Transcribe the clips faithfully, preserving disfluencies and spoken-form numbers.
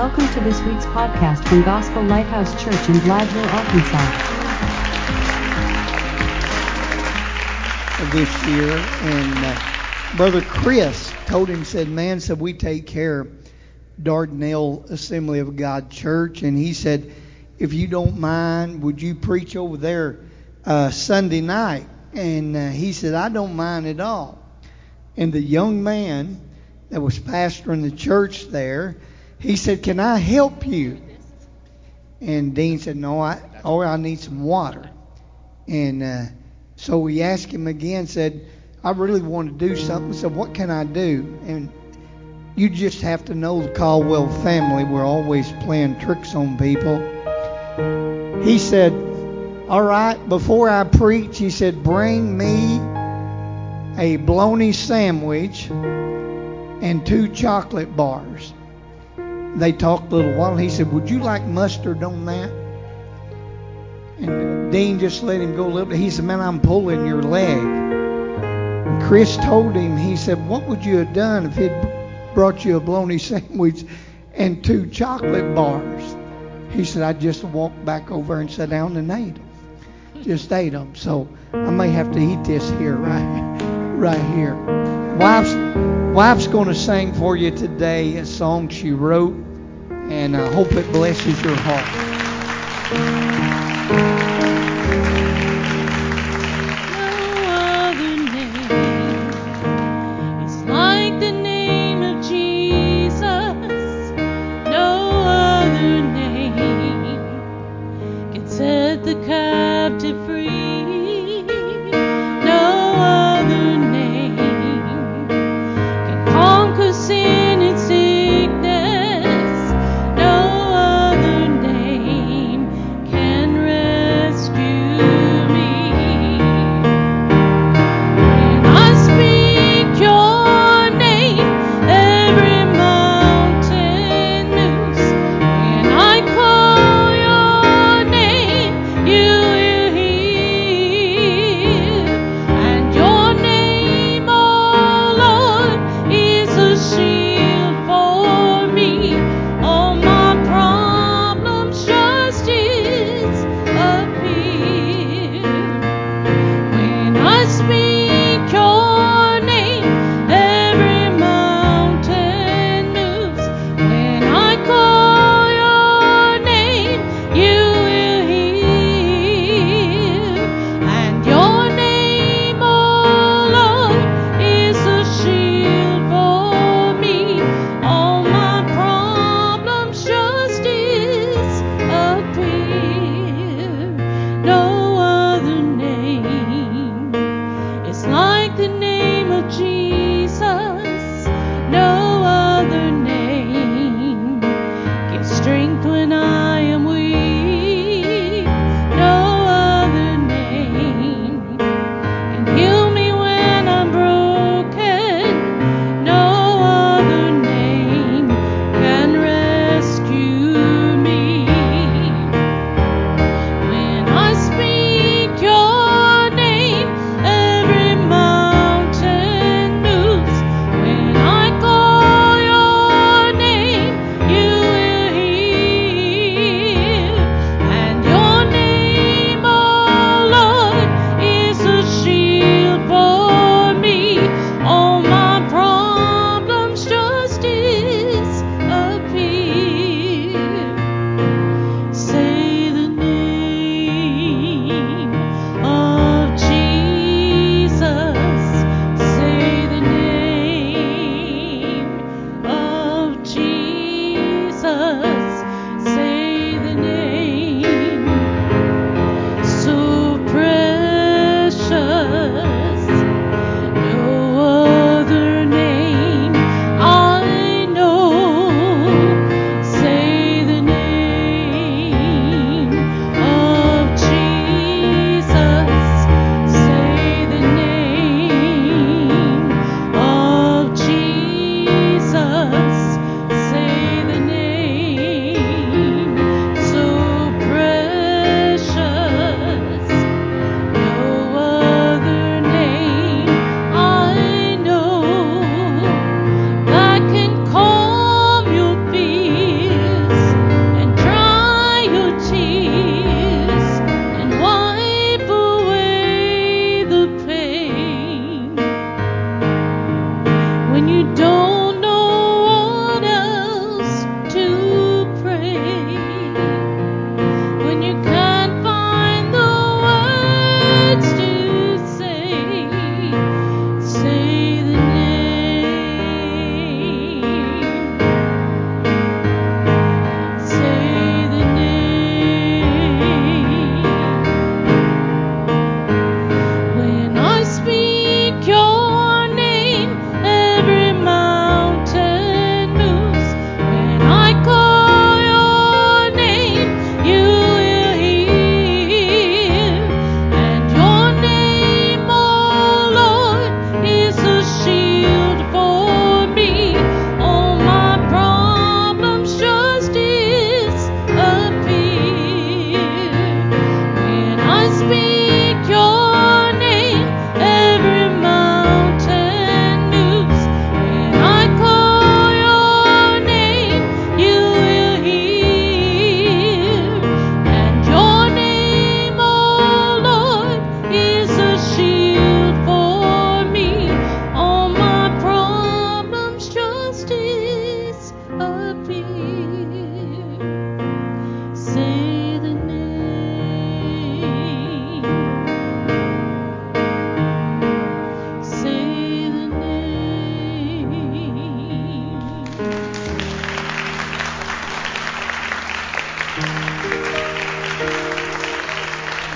welcome to this week's podcast from Gospel Lighthouse Church in Blytheville, Arkansas. This year, and uh, Brother Chris told him, said, man, said we take care of Dardanelle Assembly of God Church, and he said, if you don't mind, would you preach over there uh, Sunday night? And uh, he said, I don't mind at all. And the young man that was pastoring the church there, he said, can I help you? And Dean said, no, I, oh, I need some water. And uh, so we asked him again, said, I really want to do something. So what can I do? And you just have to know the Caldwell family. We're always playing tricks on people. He said, all right, before I preach, he said, bring me a bologna sandwich and two chocolate bars. They talked a little while. He said, would you like mustard on that? And Dean just let him go a little bit. He said, man, I'm pulling your leg. And Chris told him, he said, what would you have done if he'd brought you a bologna sandwich and two chocolate bars? He said, I just walked back over and sat down and ate them. Just ate them. So I may have to eat this here, right, right here. Wife's, wife's going to sing for you today a song she wrote, and I hope it blesses your heart. Can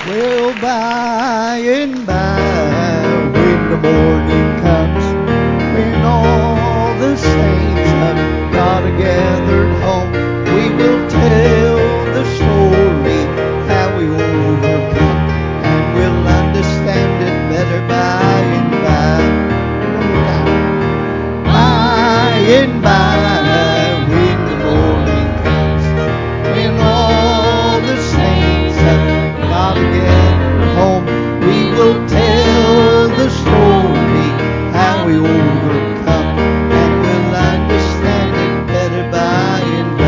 Well, by and by, when the morning comes, when all the saints of God are gathered home, we will tell the story how we overcome, and we'll understand it better by and by. One more time. By and by, when the morning comes, when all the saints of God are gathered home, we will tell the story how we overcome, and we'll understand it better by and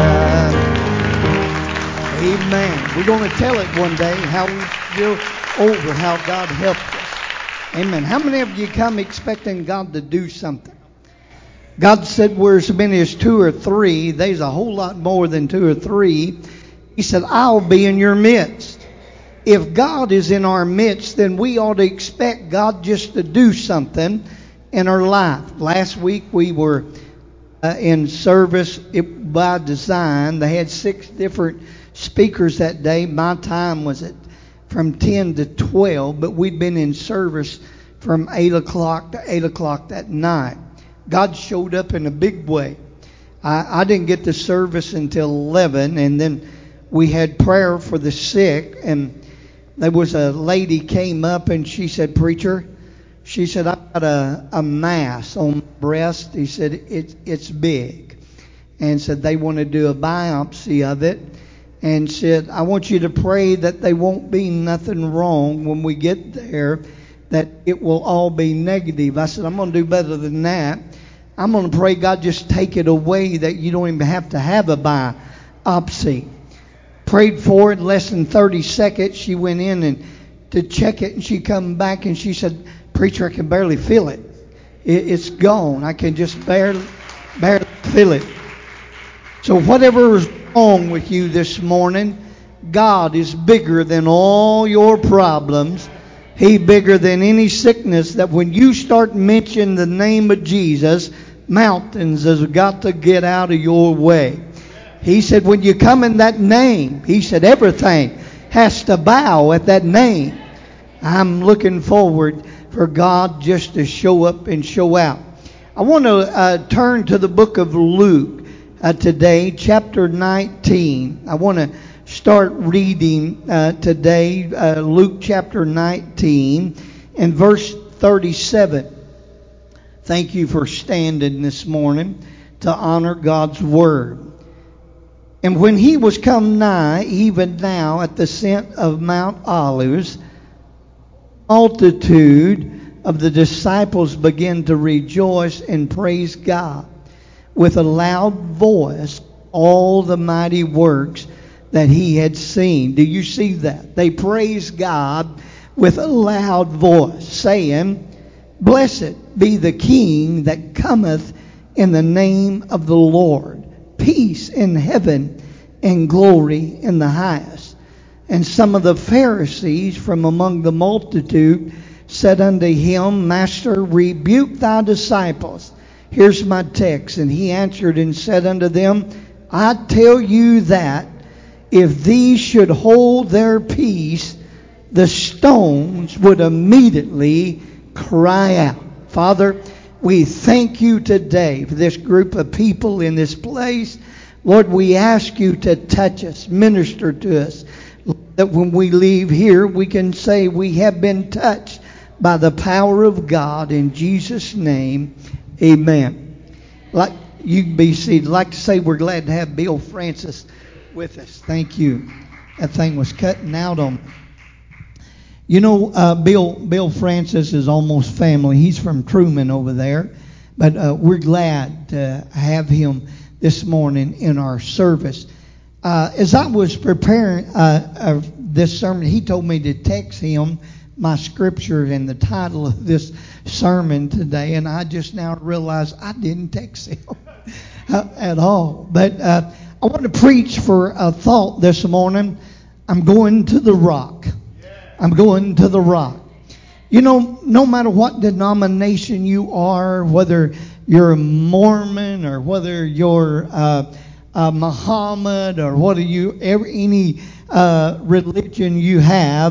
by. Amen. We're going to tell it one day how we go over how God helped us. Amen. How many of you come expecting God to do something? God said where as many as two or three, there's a whole lot more than two or three. He said, I'll be in your midst. If God is in our midst, then we ought to expect God just to do something in our life. Last week we were uh, in service it, by design. They had six different speakers that day. My time was at from ten to twelve, but we'd been in service from eight o'clock to eight o'clock that night. God showed up in a big way. I, I didn't get to service until eleven, and then we had prayer for the sick, and there was a lady came up and she said, Preacher, she said, I've got a, a mass on my breast. He said, it, it's big. And said they want to do a biopsy of it. And said, I want you to pray that there won't be nothing wrong when we get there, that it will all be negative. I said, I'm going to do better than that. I'm going to pray God just take it away, that you don't even have to have a biopsy. Prayed for it. Less than thirty seconds, she went in and to check it, and she come back and she said, Preacher, I can barely feel it. it it's gone. I can just barely, barely feel it. So whatever is wrong with you this morning, God is bigger than all your problems. He's bigger than any sickness, that when you start mentioning the name of Jesus, mountains has got to get out of your way. He said when you come in that name, he said everything has to bow at that name. I'm looking forward for God just to show up and show out. I want to uh, turn to the book of Luke uh, today, chapter nineteen. I want to start reading uh, today, uh, Luke chapter nineteen and verse thirty-seven. Thank you for standing this morning to honor God's word. And when he was come nigh, even now at the ascent of Mount Olives, multitude of the disciples began to rejoice and praise God with a loud voice, all the mighty works that he had seen. Do you see that? They praise God with a loud voice, saying, Blessed be the King that cometh in the name of the Lord. Peace in heaven and glory in the highest. And some of the Pharisees from among the multitude said unto him, Master, rebuke thy disciples. Here's my text. And he answered and said unto them, I tell you that if these should hold their peace, the stones would immediately cry out. Father, we thank you today for this group of people in this place. Lord, we ask you to touch us, minister to us, that when we leave here, we can say we have been touched by the power of God. In Jesus' name, amen. Like you can be seated. I'd like to say we're glad to have Bill Francis with us. Thank you. That thing was cutting out on me. You know, uh, Bill Bill Francis is almost family. He's from Truman over there. But uh, we're glad to have him this morning in our service. Uh, as I was preparing uh, uh, this sermon, he told me to text him my scripture and the title of this sermon today. And I just now realized I didn't text him at all. But uh, I want to preach for a thought this morning. I'm going to the rock. I'm going to the rock. You know, no matter what denomination you are, whether you're a Mormon or whether you're uh, uh, Muhammad or whether you ever, any uh, religion you have,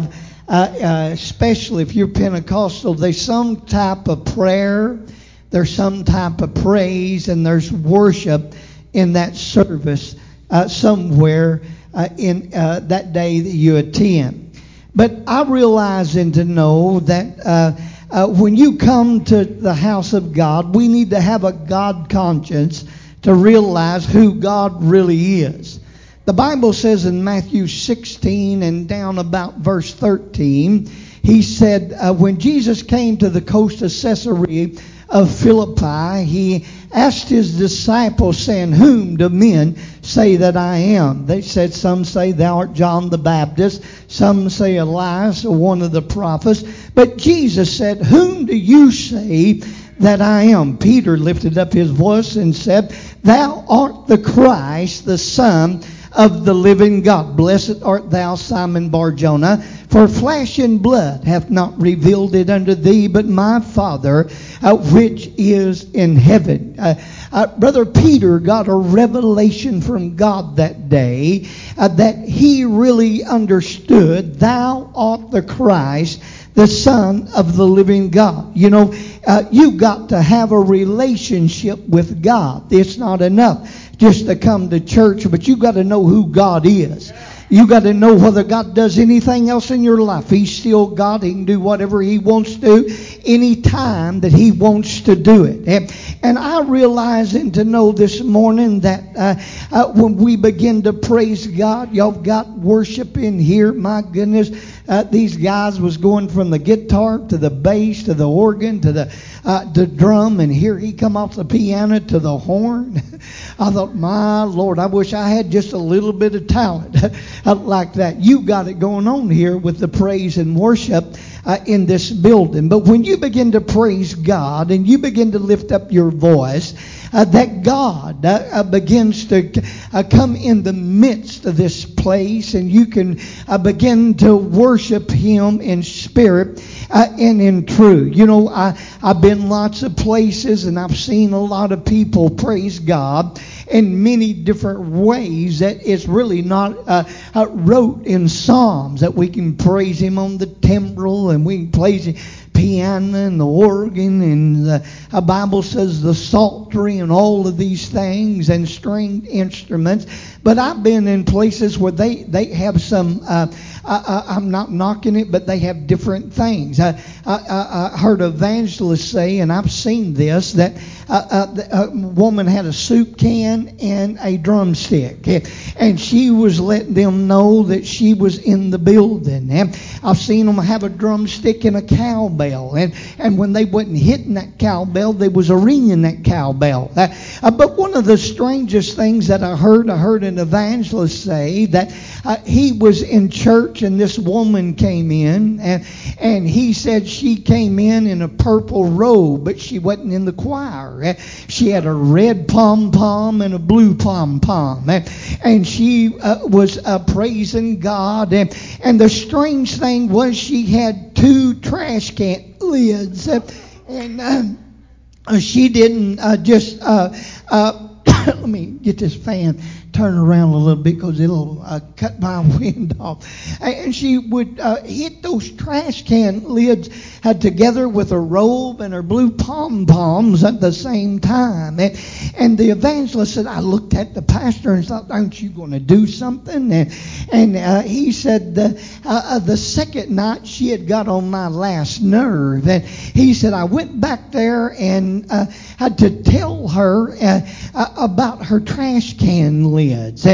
uh, uh, especially if you're Pentecostal, there's some type of prayer, there's some type of praise, and there's worship in that service uh, somewhere uh, in uh, that day that you attend. But I realize and to know that uh, uh, when you come to the house of God, we need to have a God conscience to realize who God really is. The Bible says in Matthew sixteen and down about verse thirteen, he said, uh, when Jesus came to the coast of Caesarea of Philippi, he asked his disciples, saying, whom do men say that I am? They said, some say thou art John the Baptist, some say Elias or one of the prophets. But Jesus said, whom do you say that I am? Peter lifted up his voice and said, thou art the Christ, the Son of the living God. Blessed art thou, Simon Bar-Jonah, for flesh and blood hath not revealed it unto thee, but my Father uh, which is in heaven. Uh, uh, Brother Peter got a revelation from God that day uh, that he really understood, thou art the Christ, the Son of the living God. You know, uh, you got to have a relationship with God. It's not enough just to come to church, but you got to know who God is. You got to know whether God does anything else in your life. He's still God. He can do whatever He wants to any time that He wants to do it. And, and I realize and to know this morning that uh, uh, when we begin to praise God, y'all got worship in here. My goodness, uh, these guys was going from the guitar to the bass to the organ to the uh, the drum, and here he come off the piano to the horn. I thought, my Lord, I wish I had just a little bit of talent like that. You got it going on here with the praise and worship uh, in this building. But when you begin to praise God and you begin to lift up your voice, uh, that God uh, uh, begins to uh, come in the midst of this place, and you can uh, begin to worship Him in spirit Uh, and in truth. You know, I, I've been lots of places and I've seen a lot of people praise God in many different ways that it's really not uh, uh, wrote in Psalms, that we can praise Him on the timbrel and we can praise Him piano and the organ, and the uh, Bible says the psaltery and all of these things and stringed instruments. But I've been in places where they, they have some, uh, I, I, I'm not knocking it, but they have different things. I, I, I heard evangelists say, and I've seen this, that uh, uh, a woman had a soup can and a drumstick, and she was letting them know that she was in the building. And I've seen them have a drumstick and a cowbell, and, and when they wasn't hitting that cowbell, there was a ring in that cowbell. Uh, uh, but one of the strangest things that I heard, I heard an evangelist say that uh, he was in church and this woman came in, and and he said she came in in a purple robe, but she wasn't in the choir. Uh, she had a red pom-pom and a blue pom-pom, uh, and she uh, was uh, praising God. And, and the strange thing was she had two trash can lids, uh, and um, uh, she didn't uh, just uh, uh, let me get this fan turn around a little bit because it'll uh, cut my wind off. And she would uh, hit those trash can lids uh, together with her robe and her blue pom-poms at the same time. And, and the evangelist said, I looked at the pastor and thought, aren't you going to do something? And, and uh, he said, the, uh, the second night she had got on my last nerve. And he said, I went back there and uh, had to tell her uh, uh, about her trash can lid.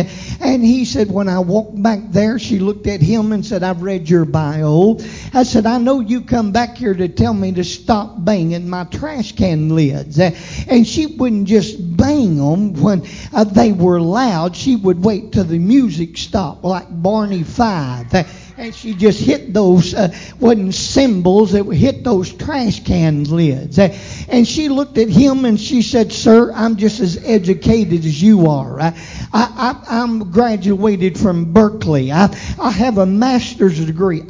And he said, when I walked back there, she looked at him and said, I've read your bio. I said, I know you come back here to tell me to stop banging my trash can lids. And she wouldn't just bang them when uh, they were loud. She would wait till the music stopped, like Barney Five. And she just hit those, uh, wasn't cymbals, it would hit those trash can lids. Uh, and she looked at him and she said, sir, I'm just as educated as you are. I, I, I, I'm graduated from Berkeley. I, I have a master's degree. I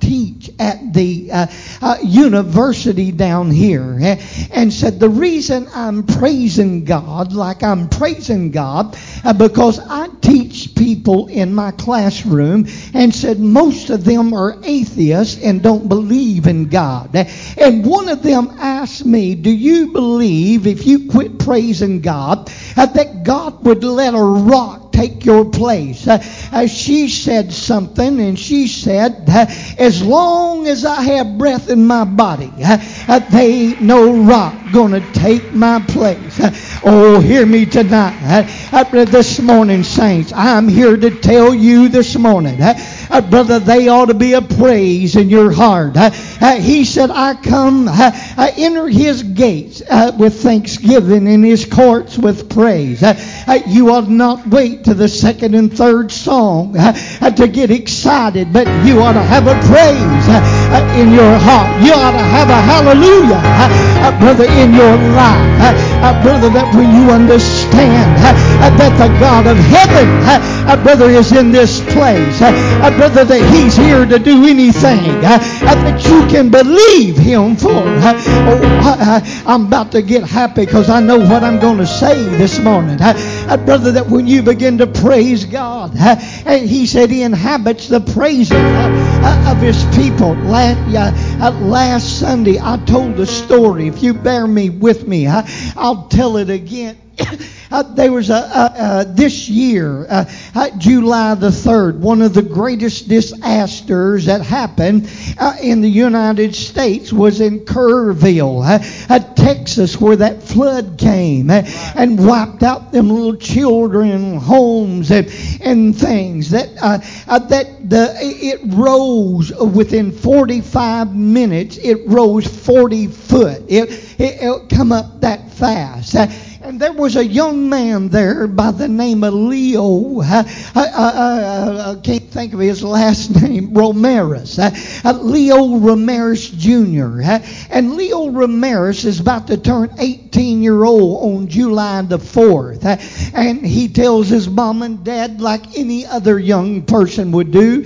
teach at the uh, uh, university down here, and said the reason I'm praising God like I'm praising God uh, because I teach people in my classroom, and said most of them are atheists and don't believe in God. And one of them asked me, do you believe if you quit praising God uh, that God would let a rock take your place? Uh, uh, she said something, and she said, uh, as long as I have breath in my body, uh, uh, they ain't no rock gonna take my place. Uh, oh, hear me tonight. Uh, uh, this morning, saints, I'm here to tell you this morning, uh, uh, brother, they ought to be a praise in your heart. Uh, uh, he said, I come, uh, uh, enter his gates uh, with thanksgiving, in his courts with praise. Uh, uh, you ought not wait to the second and third song uh, uh, to get excited, but you ought to have a praise uh, uh, in your heart. You ought to have a hallelujah, uh, uh, brother, in your life. Uh, uh, brother, that when you understand uh, uh, that the God of heaven, uh, uh, brother, is in this place, uh, uh, brother, that he's here to do anything uh, uh, that you can believe him for. Uh, oh, uh, I'm about to get happy because I know what I'm going to say this morning. Uh, uh, brother, that when you begin to praise God, uh, and he said he inhabits the praises uh, uh, of his people. Last, uh, uh, last Sunday I told a story. If you bear me with me, uh, I'll tell it again. Uh, there was a, uh, uh, this year, uh, uh, July the third, one of the greatest disasters that happened uh, in the United States was in Kerrville, uh, uh, Texas, where that flood came uh, and wiped out them little children, homes, and, and things. That uh, uh, that the it rose within forty-five minutes. It rose forty foot. It it, it come up that fast. Uh, And there was a young man there by the name of Leo. Uh, I, I, I, I can't think of his last name. Ramirez. Uh, uh, Leo Ramirez Junior Uh, and Leo Ramirez is about to turn eighteen year old on July the fourth. Uh, and he tells his mom and dad, like any other young person would do,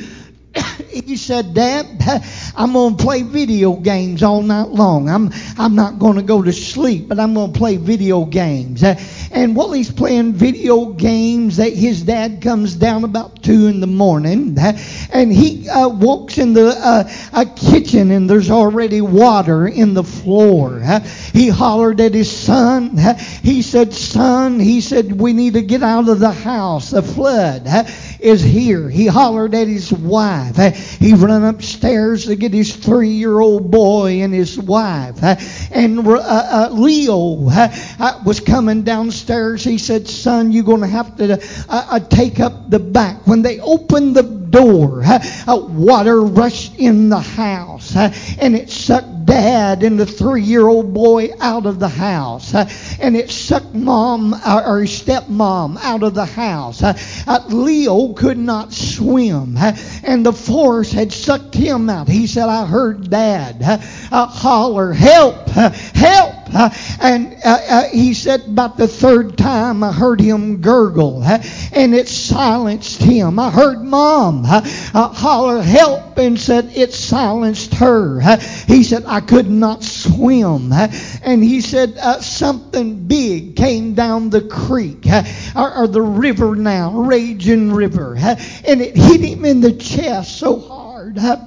he said, Dad, I'm going to play video games all night long. I'm I'm not going to go to sleep, but I'm going to play video games. Uh, and while he's playing video games, that his dad comes down about two in the morning, uh, and he uh, walks in the uh, a kitchen, and there's already water in the floor. Uh, he hollered at his son. Uh, he said, Son, he said, we need to get out of the house. The flood uh, is here. He hollered at his wife. Uh, he ran upstairs to get his three-year-old boy and his wife. Uh, and uh, uh, Leo uh, uh, was coming downstairs. He said, Son, you're going to have to uh, uh, take up the back. When they opened the door, uh, uh, water rushed in the house, uh, and it sucked Dad and the three-year-old boy out of the house, uh, and it sucked Mom uh, or his stepmom out of the house. Uh, uh, Leo could not swim, uh, and the force had sucked him out. He said, I heard Dad uh, uh, holler, help, uh, help. Uh, and uh, uh, he said about the third time I heard him gurgle, uh, and it silenced him. I heard Mom uh, uh, holler help, and said it silenced her. Uh, he said I could not swim, uh, and he said uh, something big came down the creek uh, or, or the river now, raging river, uh, and it hit him in the chest so hard. Uh,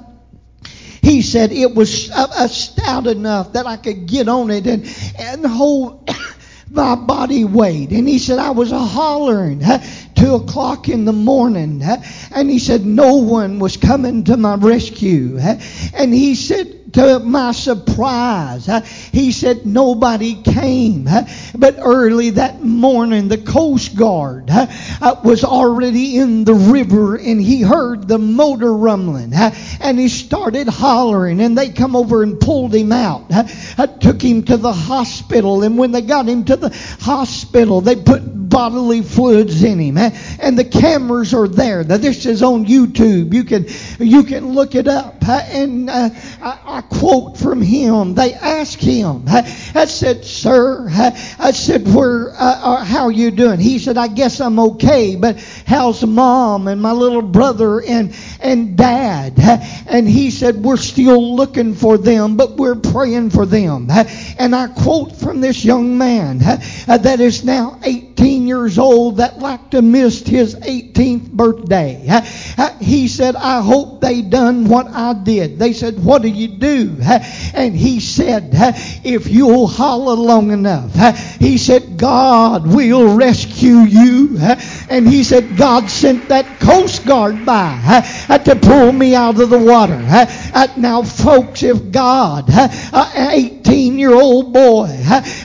He said it was uh, stout enough that I could get on it and, and hold my body weight. And he said I was a hollering uh, two o'clock in the morning. Uh, and he said no one was coming to my rescue. Uh, and he said, to my surprise, uh, he said nobody came. Uh, but early that morning, the Coast Guard uh, uh, was already in the river, and he heard the motor rumbling. Uh, and he started hollering, and they come over and pulled him out. Uh, uh, took him to the hospital, and when they got him to the hospital, they put bodily fluids in him. And the cameras are there. Now, this is on YouTube. You can you can look it up. And uh, I, I quote from him. They asked him. I said, "Sir," I said, "Where? Uh, how are you doing?" He said, "I guess I'm okay, but how's mom and my little brother and and dad?" And he said, "We're still looking for them, but we're praying for them." And I quote from this young man that is now eighteen years old that like to missed his eighteenth birthday. He said, "I hope they done what I did." They said, "What do you do?" And he said, "If you'll holler long enough," he said, "God will rescue you." And he said, "God sent that Coast Guard by to pull me out of the water." Now, folks, if God, an eighteen-year-old boy,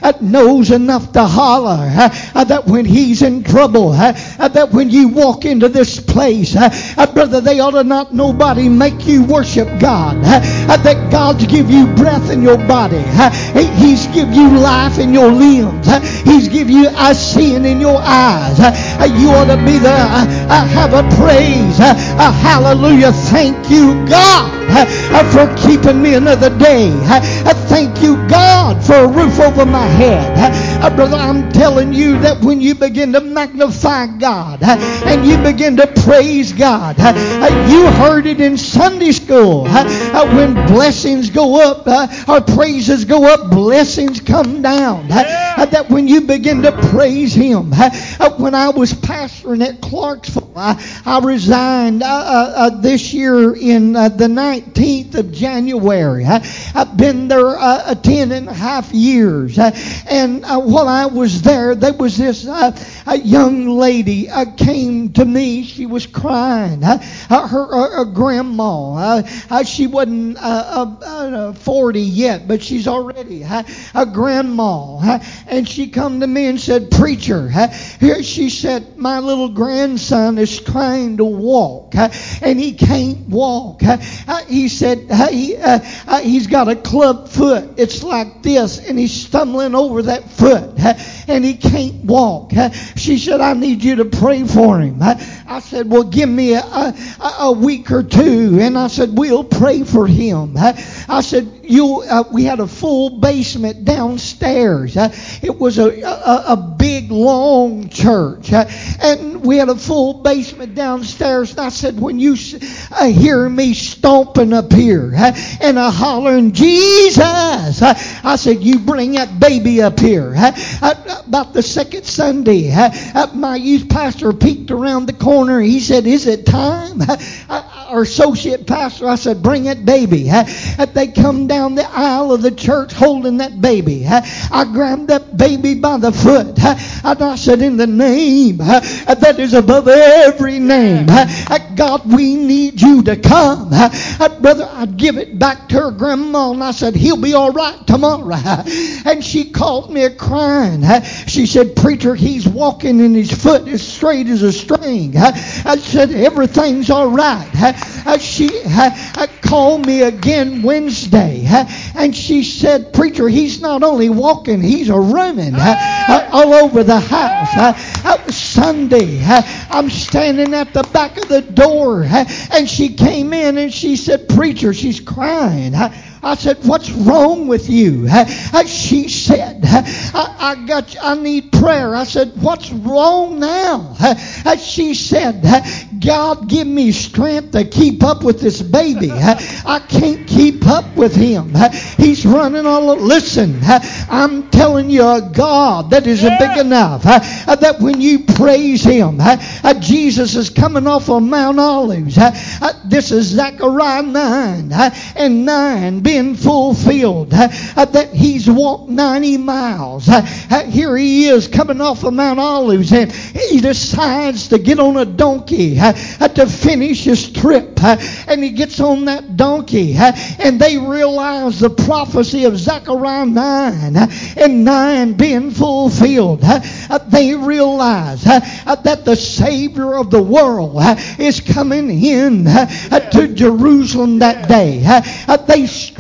knows enough to holler that when he's in trouble, that when you walk into this place, brother, they ought to not nobody make you worship God. That God's give you breath in your body. He's give you life in your limbs. He's give you a seeing in your eyes. You ought to be there. Have a praise. A hallelujah. Thank you, God, for keeping me another day. Thank you, God, for a roof over my head. Brother, I'm telling you that when you begin to magnify God and you begin to praise God, you heard it in Sunday school. When blessings go up, or praises go up, blessings come down. That when you begin to praise Him. When I was pastoring at Clarksville, I, I resigned uh, uh, this year in uh, the nineteenth of January. I've been there uh, ten and a half years. And uh, while I was there, there was this uh, a young lady uh, came to me. She was crying. Uh, her her, her grandma, uh, uh, she wasn't uh, uh, forty yet, but she's already uh, a grandma. Uh, and she come to me and said, "Preacher," uh, here she said, "my little grandson is trying to walk, uh, and he can't walk." Uh, uh, he said, uh, he, uh, uh, he's got a club foot. It's like this, and he's stumbling over that foot, uh, and he can't walk. Uh, she said, "I need you to pray for him." Uh, I said, "Well, give me a, a, a week or two." And I said, "We'll pray for him." Uh, I said, "You." Uh, we had a full basement downstairs. Uh, it was a, a, a big, long church. Uh, and we had a full basement downstairs. And I said, "When you uh, hear me stomping up here uh, and a hollering, 'Jesus,' uh, I said, you bring that baby up here." Uh, uh, about the second Sunday, uh, uh, my youth pastor peeked around the corner. He said, "Is it time?" Uh, our associate pastor, I said, "Bring that baby." Uh, they come down the aisle of the church holding that baby. Uh, I grabbed that baby by the foot. Uh, and I said, "In the name uh, that is above every name, uh, God, we need you to come." Uh, brother, I'd give it back to her grandma, and I said, "He'll be all right tomorrow." Uh, and she called me a crying. Uh, she said, "Preacher, he's walking and his foot is straight as a string." Uh, I said, "Everything's all right." Uh, uh, she uh, called me again Wednesday, uh, and she said, "Preacher, he's not only walking, he's a running uh, uh, all over the house." Uh, uh, Sunday, uh, I'm standing at the back of the door, uh, and she came in and she said, "Preacher," she's crying. Uh, I said, "What's wrong with you?" Uh, she said, I, I got, I need prayer. I said, "What's wrong now?" Uh, she said, "God, give me strength to keep up with this baby. Uh, I can't keep up with him. Uh, he's running all over." Listen, uh, I'm telling you, a God that is yeah. big enough uh, uh, that when you praise Him, uh, uh, Jesus is coming off of Mount Olives. Uh, uh, this is Zechariah nine uh, and nine. Being fulfilled, uh, uh, that He's walked ninety miles. Uh, uh, here He is coming off of Mount Olives, and He decides to get on a donkey uh, uh, to finish His trip. Uh, and He gets on that donkey, uh, and they realize the prophecy of Zechariah nine uh, and nine being fulfilled. Uh, uh, they realize uh, uh, that the Savior of the world uh, is coming in uh, uh, to Jerusalem that day. Uh, uh, they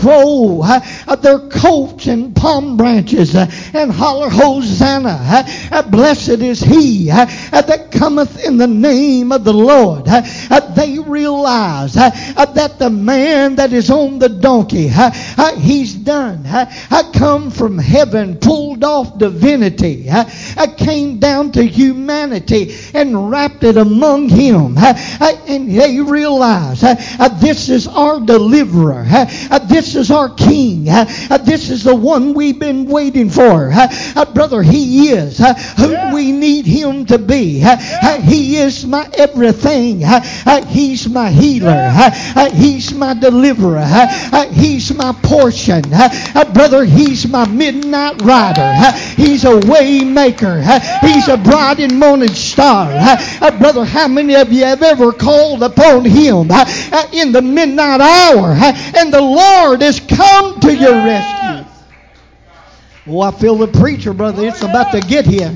throw uh, their coats and palm branches uh, and holler, Hosanna. Uh, blessed is he uh, that cometh in the name of the Lord. Uh, uh, they realize uh, uh, that the man that is on the donkey, uh, uh, he's done. Uh, uh, come from heaven, pulled off divinity, uh, uh, came down to humanity and wrapped it among him. Uh, uh, and they realize uh, uh, this is our deliverer. Uh, uh, this is our king. Uh, uh, this is the one we've been waiting for. Uh, uh, brother, he is uh, who yeah. we need him to be. Uh, yeah. uh, he is my everything. Uh, uh, he's my healer. Yeah. Uh, uh, he's my deliverer. Uh, uh, he's my portion. Uh, uh, brother, he's my midnight rider. Uh, he's a way maker. Uh, he's a bright and morning star. Uh, uh, brother, how many of you have ever called upon him uh, uh, in the midnight hour uh, and the Lord has come to your rescue? Oh, I feel the preacher, brother. It's about to get here.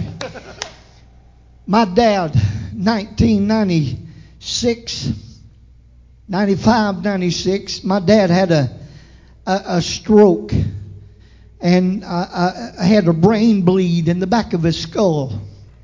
My dad, nineteen ninety-six, ninety-five, ninety-six, my dad had a a, a stroke, and uh, I had a brain bleed in the back of his skull,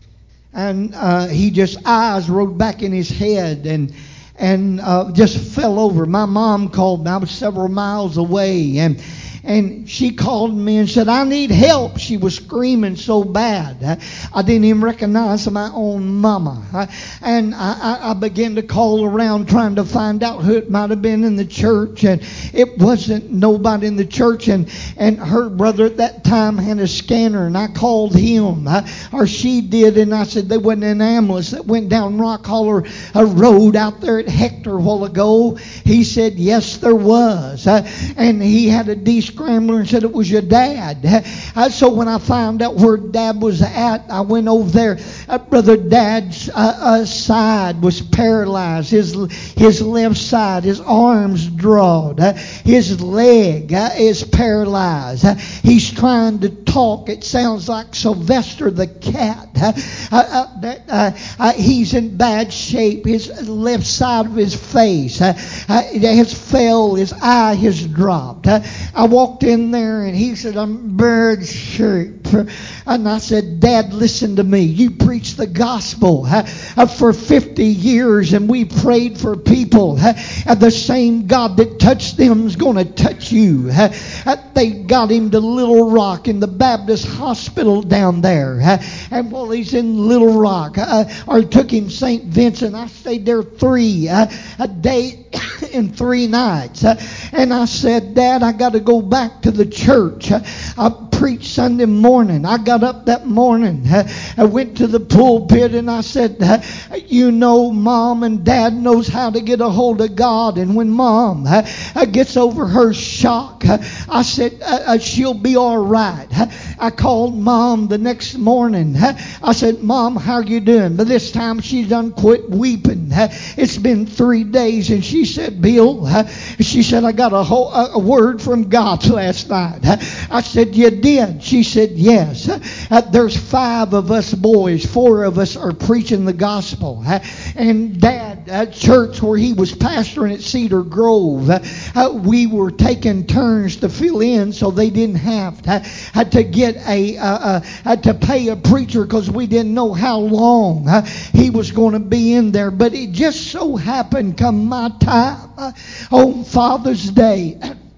and uh, he just eyes rolled back in his head and and uh, just fell over. My mom called me. I was several miles away, and And she called me and said, I need help. She was screaming so bad. I didn't even recognize my own mama. And I, I began to call around trying to find out who it might have been in the church. And it wasn't nobody in the church. And, and her brother at that time had a scanner. And I called him, or she did. And I said, there wasn't an ambulance that went down Rock Holler a road out there at Hector a while ago. He said, yes, there was. And he had a D scrambler and said it was your dad. Uh, so when I found out where Dad was at, I went over there. Uh, Brother Dad's uh, uh, side was paralyzed. His his left side, his arms drawed. Uh, his leg uh, is paralyzed. Uh, he's trying to talk. It sounds like Sylvester the cat. Uh, uh, uh, uh, he's in bad shape. His left side of his face uh, uh, has fell. His eye has dropped. Uh, I walked in there and he said, I'm bird shape. And I said, Dad, listen to me. You preach the gospel uh, uh, for fifty years, and we prayed for people. Uh, uh, the same God that touched them is going to touch you. Uh, uh, they got him to Little Rock in the Baptist hospital down there. Uh, and while he's in Little Rock, uh, or took him Saint Vincent, I stayed there three uh, a day and three nights. Uh, and I said, Dad, I got to go back to the church. Uh, I preached Sunday morning. I got up that morning. Uh, I went to the pulpit and I said, uh, you know, Mom and Dad knows how to get a hold of God. And when Mom uh, uh, gets over her shock, uh, I said, uh, uh, she'll be all right. Uh, I called Mom the next morning. Uh, I said, Mom, how are you doing? But this time she's done quit weeping. Uh, it's been three days. And she said, Bill, uh, she said, I got a, whole, a, a word from God last night. Uh, I said, you did? She said, yes. Uh, there's five of us boys. Four of us are preaching the gospel. Uh, and Dad, at church where he was pastoring at Cedar Grove, uh, uh, we were taking turns to fill in so they didn't have to, uh, to get a uh, uh, uh, to pay a preacher because we didn't know how long uh, he was going to be in there. But it just so happened come my time uh, on Father's Day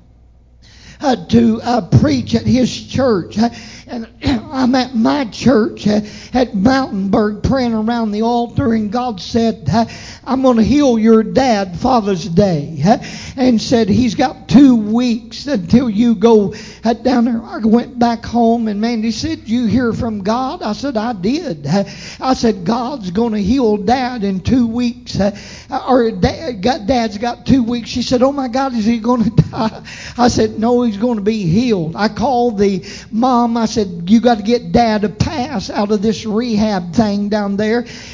Uh, to uh, preach at his church. Uh, and I'm at my church uh, at Mountainburg praying around the altar, and God said, uh, I'm going to heal your dad Father's Day. Uh, and said he's got two weeks until you go uh, down there. I went back home, and Mandy said, you hear from God? I said, I did. Uh, I said, God's going to heal Dad in two weeks. Uh, or dad, Dad's got two weeks. She said, oh my God, is he going to die? I said, no, he's going to be healed. I called the mom. I said, you got to get Dad a pass out of this rehab thing down there.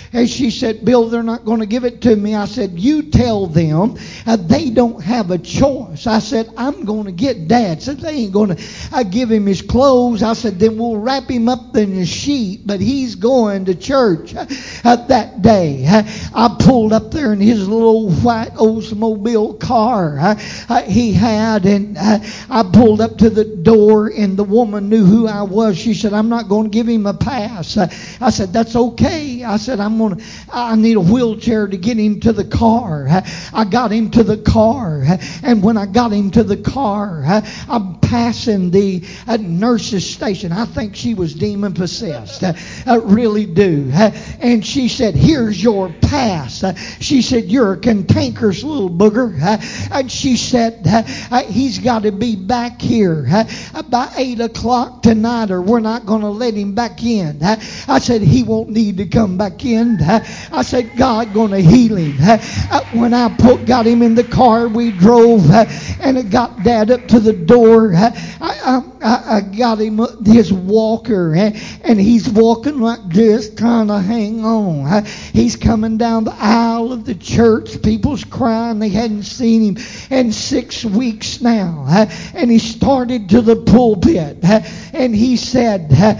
And she said, Bill, they're not going to give it to me. I said, you tell them uh, they don't have a choice. I said, I'm going to get Dad. Said they ain't going to uh, give him his clothes. I said, then we'll wrap him up in a sheet, but he's going to church uh, that day. Uh, I pulled up there in his little white Oldsmobile car uh, uh, he had, and uh, I pulled up to the door, and the woman knew who I was. She said, I'm not going to give him a pass. Uh, I said, that's okay. I said, I'm going to, I need a wheelchair to get him to the car. Uh, I got him to the car, uh, and when I got him to the car, uh, I'm passing the uh, nurse's station. I think she was demon possessed. Uh, I really do. Uh, and she said, here's your pass. Uh, she said, you're a cantankerous little booger. Uh, and she said, uh, uh, he's got to be back here uh, by eight o'clock tonight, or we're not going to let him back in. Uh, I said, he won't need to come back in. Uh, I said, God going to heal him. Uh, uh, when I put, got him in the car, we drove, uh, and it got Dad up to the door. Uh, I, I, I got him his walker, uh, and he's walking like this, trying to hang on. Uh, he's coming down the aisle of the church. People's crying. They hadn't seen him in six weeks now. Uh, and he started to the pulpit, uh, and he said, uh,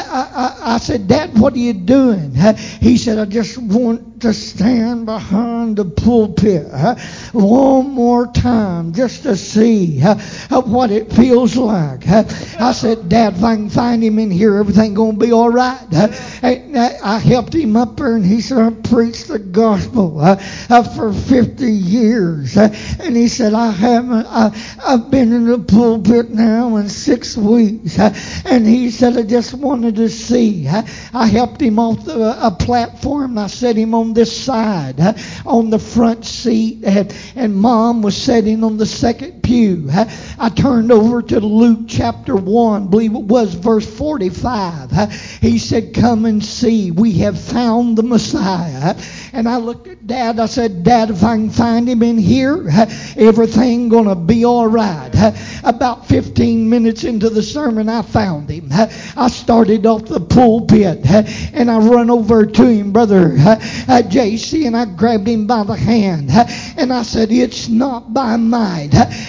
I, I, I said, Dad, what are you doing? Uh, he said, I just want to stand behind the pulpit uh, one more time just to see uh, uh, what it feels like. Uh, I said, Dad, if I can find him in here, everything going to be all right. Uh, and I helped him up there, and he said, I preached the gospel uh, uh, for fifty years. Uh, and he said, I haven't, uh, I've been in the pulpit now in six weeks. Uh, and he said, I just wanted to see. Uh, I helped him off the, a platform, and I set him on this side, uh, on the front seat, and, and Mom was sitting on the second pew. Uh, I turned over to Luke chapter one, I believe it was verse forty-five. Uh, he said, come and see, we have found the Messiah. And I looked at Dad. I said, Dad, if I can find him in here, everything going to be all right. About fifteen minutes into the sermon, I found him. I started off the pulpit, and I run over to him, Brother J C, and I grabbed him by the hand. And I said, it's not by might,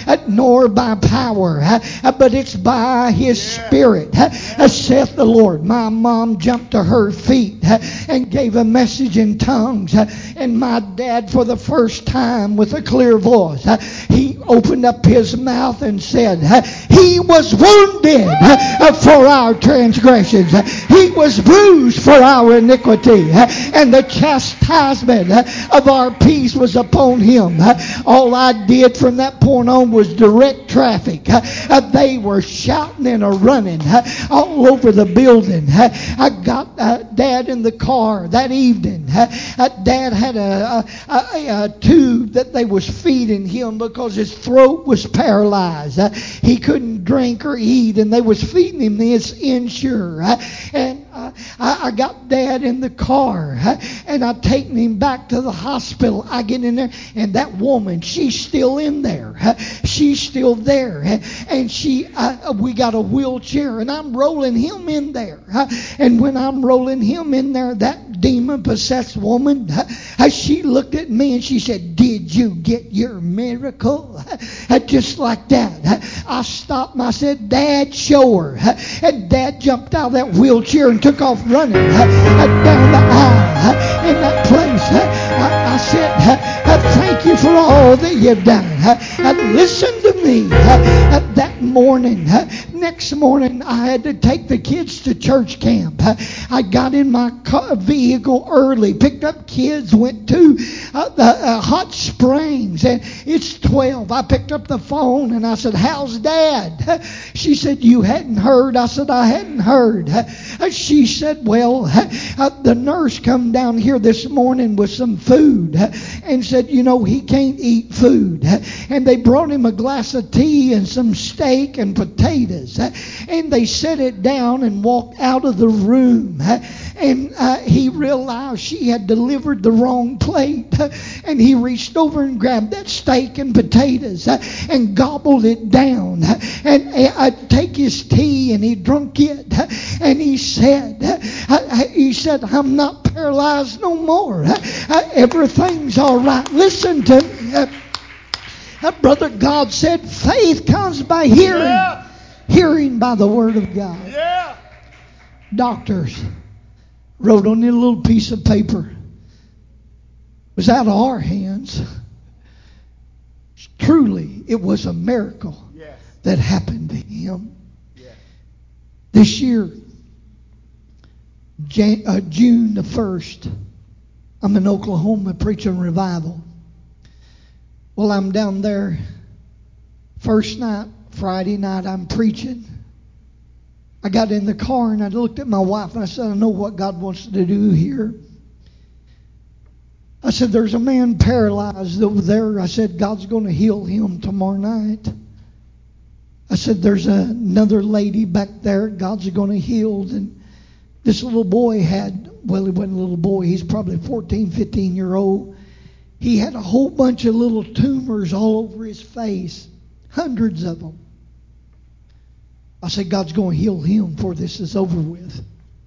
nor by power, but it's by His Spirit, saith the Lord. My mom jumped to her feet and gave a message in tongues. And my dad, for the first time with a clear voice, he opened up his mouth and said, He was wounded for our transgressions. He was bruised for our iniquity. And the chastisement of our peace was upon Him. All I did from that point on was direct traffic. They were shouting and a running all over the building. I got Dad in the car that evening. Dad had a, a, a, a tube that they was feeding him because his throat was paralyzed. Uh, he couldn't drink or eat, and they was feeding him this Ensure. Uh, and uh, I, I got Dad in the car, uh, and I taken him back to the hospital. I get in there, and that woman, she's still in there. Uh, she's still there, uh, and she, uh, we got a wheelchair, and I'm rolling him in there. Uh, and when I'm rolling him in there, that demon-possessed woman, uh, she looked at me and she said, did you get your miracle? Uh, just like that. Uh, I stopped and I said, Dad, show her. Uh, and Dad jumped out of that wheelchair and took off running uh, down the aisle uh, in that place. Uh, I, I said, uh, uh, thank you for all that you've done. Uh, uh, listen to me. Uh, uh, that morning, uh, next morning, I had to take the kids to church camp. Uh, I got in my car, vehicle early, picked up kids, went to uh, the uh, Hot Springs, and it's twelve. I picked up the phone and I said, how's Dad? She said, you hadn't heard? I said, I hadn't heard. She said, well, uh, the nurse come down here this morning with some food and said, you know, he can't eat food. And they brought him a glass of tea and some steak and potatoes. And they set it down and walked out of the room. and uh, he realized she had delivered the wrong plate. And he reached over and grabbed that steak and potatoes uh, and gobbled it down. And uh, take his tea, and he drunk it. And he said, uh, he said, I'm not paralyzed no more. Uh, everything's all right. Listen to me. Uh, uh, Brother, God said faith comes by hearing. Yeah. Hearing by the word of God. Yeah. Doctors wrote on a little piece of paper. It was out of our hands. Truly, it was a miracle yes. that happened to him. Yes. This year, Jan- uh, June the first, I'm in Oklahoma preaching revival. Well, I'm down there first night, Friday night, I'm preaching. I got in the car and I looked at my wife and I said, I know what God wants to do here. I said, there's a man paralyzed over there. I said, God's going to heal him tomorrow night. I said, there's another lady back there. God's going to heal. And this little boy had, well, he wasn't a little boy. He's probably fourteen, fifteen year old. He had a whole bunch of little tumors all over his face. Hundreds of them. I said, God's going to heal him before this is over with.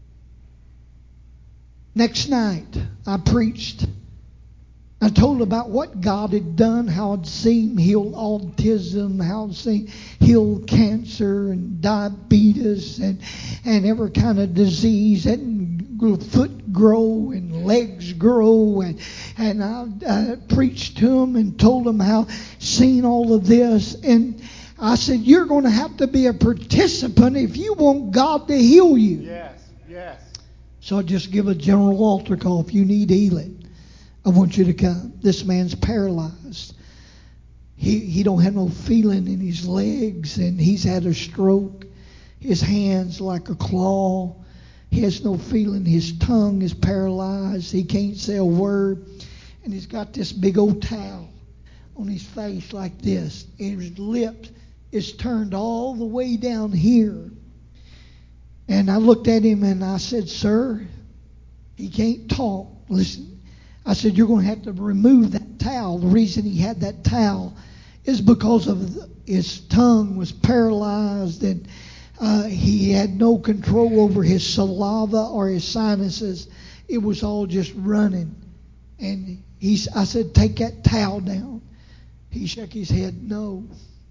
Next night, I preached. I told about what God had done, how I'd seen him heal autism, how I'd seen him heal cancer and diabetes and, and every kind of disease, and foot grow and legs grow. And, and I uh, preached to him and told him how seen all of this. And I said, you're going to have to be a participant if you want God to heal you. Yes, yes. So I just give a general altar call. If you need healing, I want you to come. This man's paralyzed. He he don't have no feeling in his legs, and he's had a stroke. His hands like a claw. He has no feeling. His tongue is paralyzed. He can't say a word. And he's got this big old towel on his face like this. And his lips is turned all the way down here. And I looked at him and I said, sir, he can't talk. Listen. I said, you're going to have to remove that towel. The reason he had that towel is because of the, his tongue was paralyzed, and uh, he had no control over his saliva or his sinuses. It was all just running. And he, I said, take that towel down. He shook his head, no.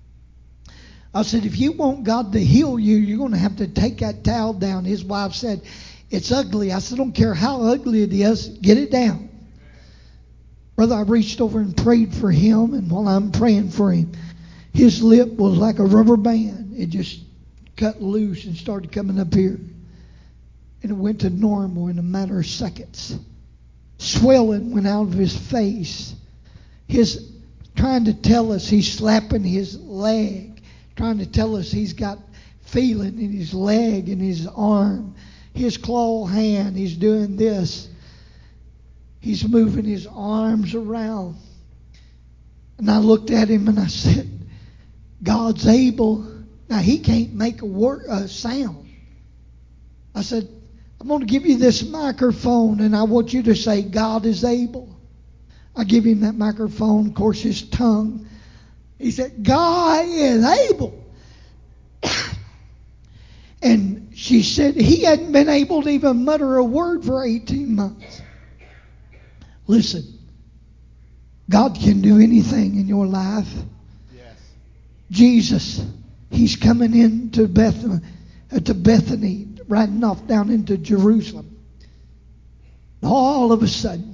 I said, if you want God to heal you, you're going to have to take that towel down. His wife said, it's ugly. I said, I don't care how ugly it is, get it down. Brother, I reached over and prayed for him, and while I'm praying for him, his lip was like a rubber band. It just cut loose and started coming up here. And it went to normal in a matter of seconds. Swelling went out of his face. His trying to tell us he's slapping his leg, trying to tell us he's got feeling in his leg and his arm. His claw hand, he's doing this. He's moving his arms around. And I looked at him and I said, God's able. Now, he can't make a word, a sound. I said, I'm going to give you this microphone, and I want you to say, God is able. I give him that microphone, of course, his tongue. He said, God is able. And she said he hadn't been able to even mutter a word for eighteen months. Listen, God can do anything in your life. Yes. Jesus, he's coming into Bethany, uh, to Bethany, riding off down into Jerusalem. All of a sudden,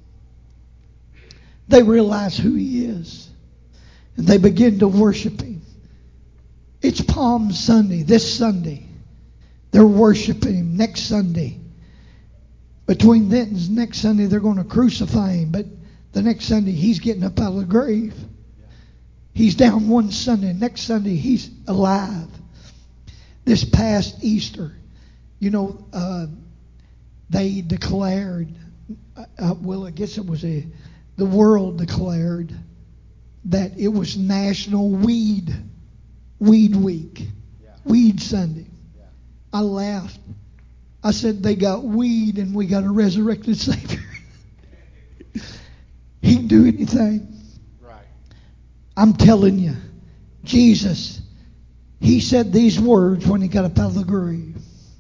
they realize who he is, and they begin to worship him. It's Palm Sunday, this Sunday. They're worshiping him. Next Sunday. Between then and next Sunday, they're going to crucify him. But the next Sunday, he's getting up out of the grave. He's down one Sunday. Next Sunday, he's alive. This past Easter, you know, uh, they declared, uh, well, I guess it was a, the world declared that it was National Weed, Weed Week, yeah. Weed Sunday. Yeah. I laughed. I said, they got weed and we got a resurrected Savior. He can do anything. Right. I'm telling you, Jesus, he said these words when he got up out of the grave.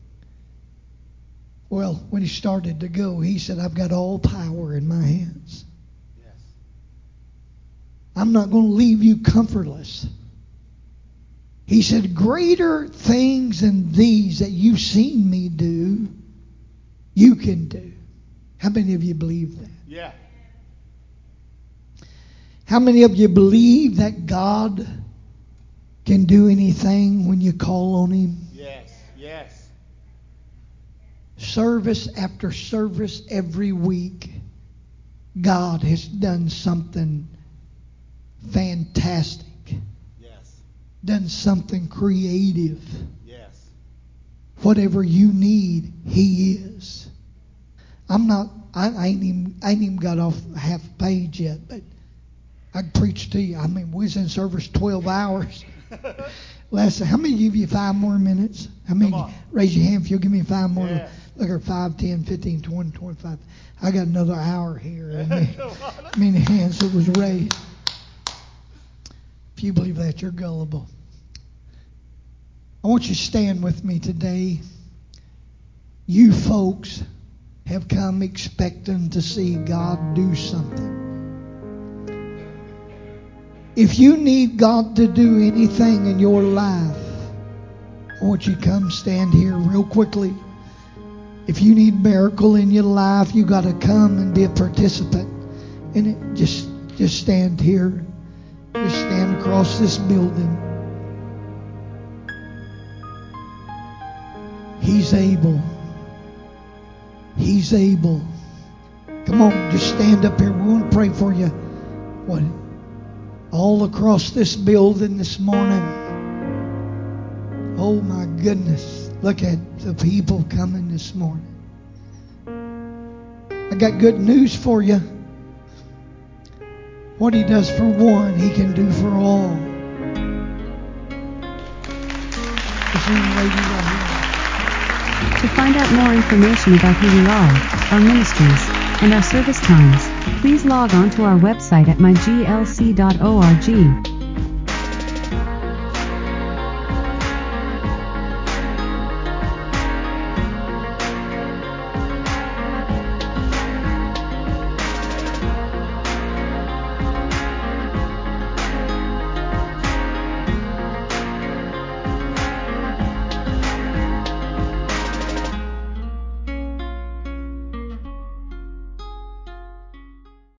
Well, when he started to go, he said, I've got all power in my hands. Yes. I'm not going to leave you comfortless. He said, greater things than these that you've seen me do, you can do. How many of you believe that? Yeah. How many of you believe that God can do anything when you call on him? Yes. Yes. Service after service every week, God has done something fantastic. Yes. Done something creative. Yes. Whatever you need, he is. I'm not, I, I, ain't even, I ain't even got off half page yet, but I can preach to you. I mean, we was in service twelve hours. Last, how many give you five more minutes? How many? Come on. Raise your hand if you'll give me five more. Yeah. Look at five, ten, fifteen, twenty, twenty-five. I got another hour here. And I mean, hands that was raised. If you believe that, you're gullible. I want you to stand with me today. You folks have come expecting to see God do something. If you need God to do anything in your life, I want you to come stand here real quickly. If you need miracle in your life, you got to come and be a participant in it. Just, just stand here. Just stand across this building. He's able. He's able. Come on, just stand up here. We want to pray for you. What? All across this building this morning. Oh my goodness. Look at the people coming this morning. I got good news for you. What he does for one, he can do for all. This young lady right here. To find out more information about who we are, our ministries, and our service times, please log on to our website at my g l c dot org.